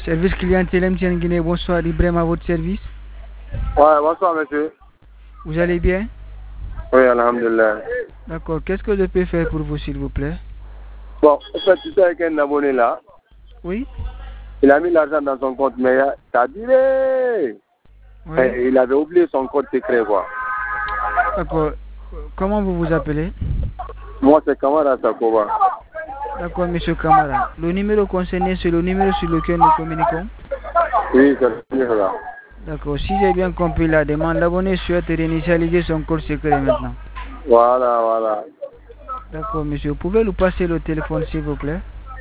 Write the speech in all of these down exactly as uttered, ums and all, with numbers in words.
Service clientèle M T N Guinée, bonsoir, Ibrahim à votre service. Ouais, bonsoir monsieur. Vous allez bien? Oui, alhamdulillah. D'accord, qu'est-ce que je peux faire pour vous s'il vous plaît? Bon, en fait, tu sais avec un abonné là. Oui. Il a mis l'argent dans son compte, mais ça a duré. Oui. Il avait oublié son code secret quoi. D'accord, comment vous vous appelez? Moi c'est Kamara Sakoba. D'accord, monsieur Kamara. Le numéro concerné, c'est le numéro sur lequel nous communiquons? Oui, c'est le numéro là. D'accord, si j'ai bien compris la demande, l'abonné souhaite réinitialiser son code secret maintenant. Voilà, voilà. D'accord, monsieur. Vous pouvez nous passer le téléphone, s'il vous plaît?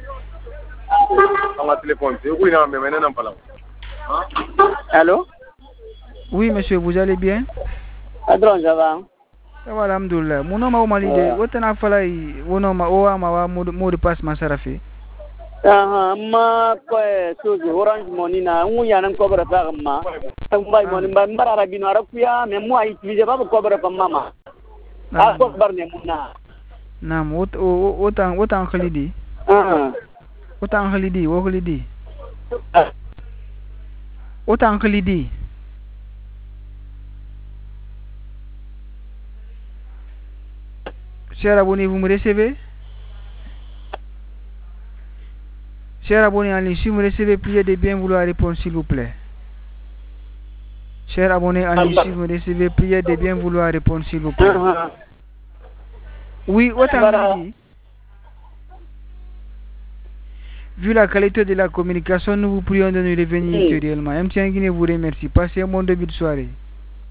Allô? Oui, monsieur, vous allez bien? Adron, ça va? Ça va, alhamdoulilah. Mon nom est Malide. Où est-ce que vous avez mot de passe, ma sarafi? Ah, ma quoi, chose orange money na, on y a un cobre par ma. Moi, mon membre arabino arabia, mais moi, utilisez pas le cobre par maman. Ah, cobre ne mona. Nam, autant, autant que l'idée. Ah. Autant que l'idée, ou que l'idée. Autant que l'idée. Cher abonné, vous me recevez? Cher abonné en ligne, si vous me recevez, priez de bien vouloir répondre s'il vous plaît. Cher abonné en ligne, si vous me recevez, priez de bien vouloir répondre s'il vous plaît. Oui, autant que l'idée. Vu la qualité de la communication, nous vous prions de nous revenir ultérieurement. M T N Guinée vous remercie. Passez un bon début de soirée.